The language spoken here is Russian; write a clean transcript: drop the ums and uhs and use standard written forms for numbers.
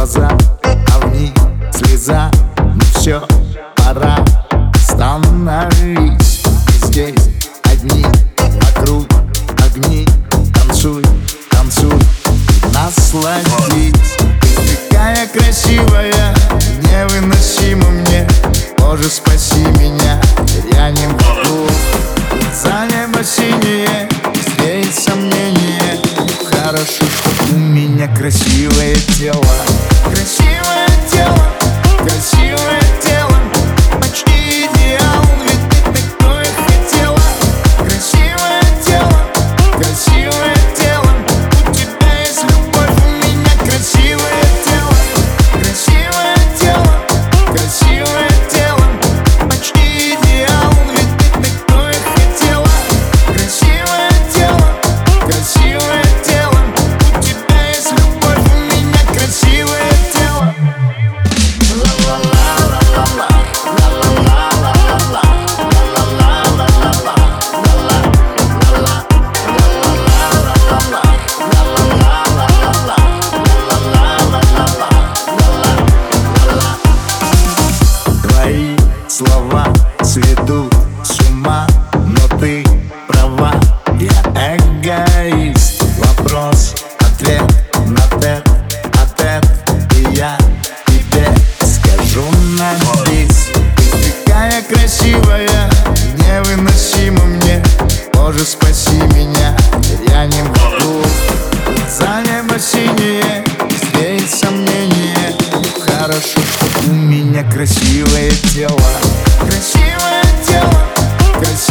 глаза, а в них слеза. Ну все, пора, остановись. И здесь одни, вокруг огни. Танцуй, танцуй, насладись. Ты такая красивая, невыносима мне. Боже, спаси меня, я не могу. За небо синее, здесь сомнение. Хорошо, что у меня красивое тело. Красивое тело, красивое тело. Почти идеал, ведь ты такое хотела. Красивое тело, красивое тело. У тебя есть любовь, у меня красивое тело. Красивое тело, красивое тело. Почти идеал, ведь ты такое хотела. Красивое тело, красивое тело. У тебя есть любовь, у меня красивое тело. Твои слова сведут с ума, но ты права, я эгоист. Вопрос, ответ на тет-а-тет, и я тебе скажу на бис. Ты такая красивая, невыносима мне. Боже, спаси меня, я не могу. За небо синее, здесь сомнение. Хорошо, что у меня красивое тело. Красивое тело, красивое